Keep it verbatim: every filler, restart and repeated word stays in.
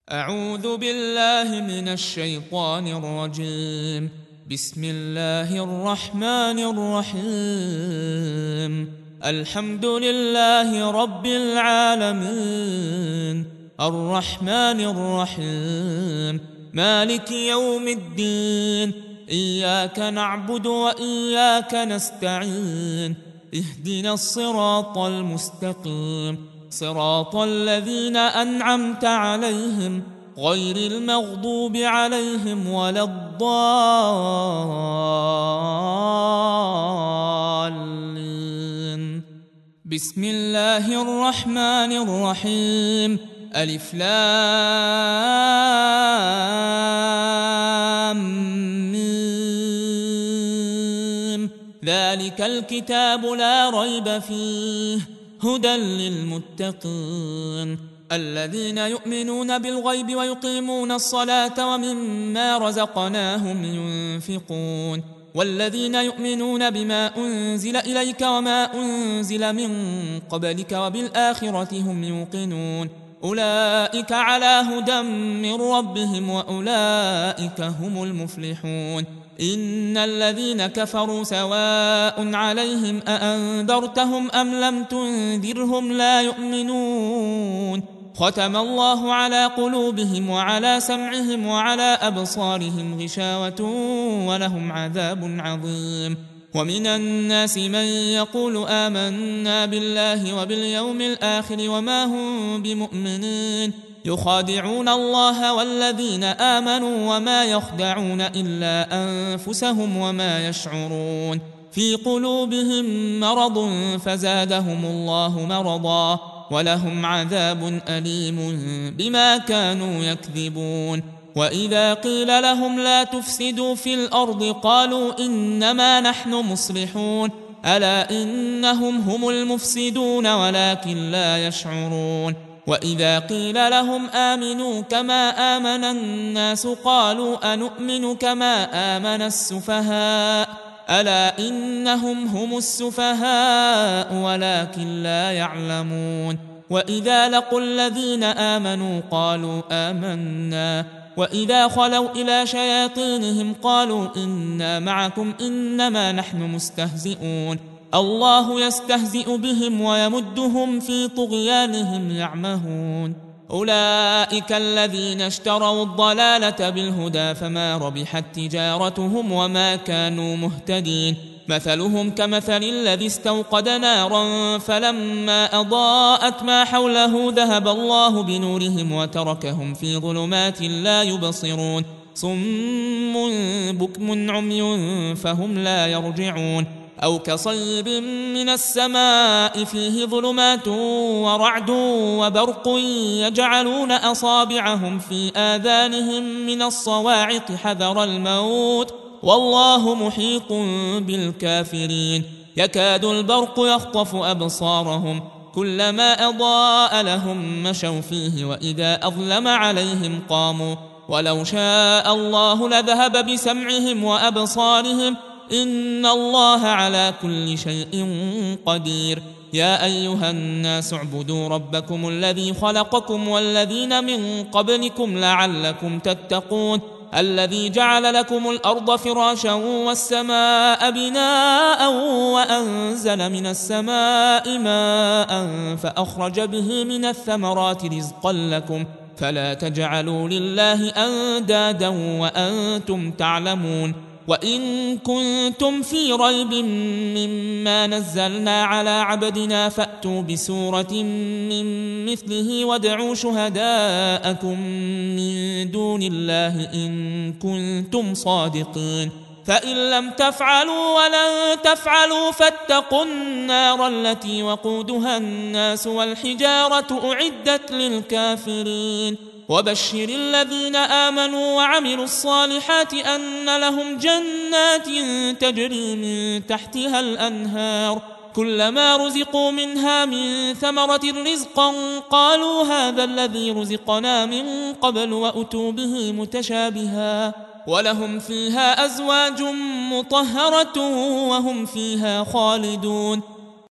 أعوذ بالله من الشيطان الرجيم. بسم الله الرحمن الرحيم. الحمد لله رب العالمين، الرحمن الرحيم، مالك يوم الدين، إياك نعبد وإياك نستعين، اهدنا الصراط المستقيم، صراط الذين أنعمت عليهم غير المغضوب عليهم ولا الضالين. بسم الله الرحمن الرحيم. ألف لام ميم. ذلك الكتاب لا ريب فيه هدى للمتقين الذين يؤمنون بالغيب ويقيمون الصلاة ومما رزقناهم ينفقون والذين يؤمنون بما أنزل إليك وما أنزل من قبلك وبالآخرة هم يوقنون أولئك على هدى من ربهم وأولئك هم المفلحون. إن الذين كفروا سواء عليهم أأنذرتهم أم لم تنذرهم لا يؤمنون. ختم الله على قلوبهم وعلى سمعهم وعلى أبصارهم غشاوة ولهم عذاب عظيم. ومن الناس من يقول آمنا بالله وباليوم الآخر وما هم بمؤمنين يخادعون الله والذين آمنوا وما يخدعون إلا أنفسهم وما يشعرون. في قلوبهم مرض فزادهم الله مرضا ولهم عذاب أليم بما كانوا يكذبون. وإذا قيل لهم لا تفسدوا في الأرض قالوا إنما نحن مصلحون ألا إنهم هم المفسدون ولكن لا يشعرون. وإذا قيل لهم آمنوا كما آمن الناس قالوا أنؤمن كما آمن السفهاء ألا إنهم هم السفهاء ولكن لا يعلمون. وإذا لقوا الذين آمنوا قالوا آمنا وإذا خلوا إلى شياطينهم قالوا إنا معكم إنما نحن مستهزئون الله يستهزئ بهم ويمدهم في طغيانهم يعمهون. أولئك الذين اشتروا الضلالة بالهدى فما ربحت تجارتهم وما كانوا مهتدين. مثلهم كمثل الذي استوقد نارا فلما أضاءت ما حوله ذهب الله بنورهم وتركهم في ظلمات لا يبصرون صم بكم عمي فهم لا يرجعون. أو كصيب من السماء فيه ظلمات ورعد وبرق يجعلون أصابعهم في آذانهم من الصواعق حذر الموت والله محيط بالكافرين. يكاد البرق يخطف أبصارهم كلما أضاء لهم مشوا فيه وإذا أظلم عليهم قاموا ولو شاء الله لذهب بسمعهم وأبصارهم إن الله على كل شيء قدير. يا أيها الناس اعبدوا ربكم الذي خلقكم والذين من قبلكم لعلكم تتقون الذي جعل لكم الأرض فراشا والسماء بناء وأنزل من السماء ماء فأخرج به من الثمرات رزقا لكم فلا تجعلوا لله أندادا وأنتم تعلمون. وإن كنتم في ريب مما نزلنا على عبدنا فأتوا بسورة من مثله وادعوا شهداءكم من دون الله إن كنتم صادقين. فإن لم تفعلوا ولن تفعلوا فاتقوا النار التي وقودها الناس والحجارة أعدت للكافرين. وبشر الذين آمنوا وعملوا الصالحات أن لهم جنات تجري من تحتها الأنهار كلما رزقوا منها من ثمرة رزقا قالوا هذا الذي رزقنا من قبل وأتوا به متشابها ولهم فيها أزواج مطهرة وهم فيها خالدون.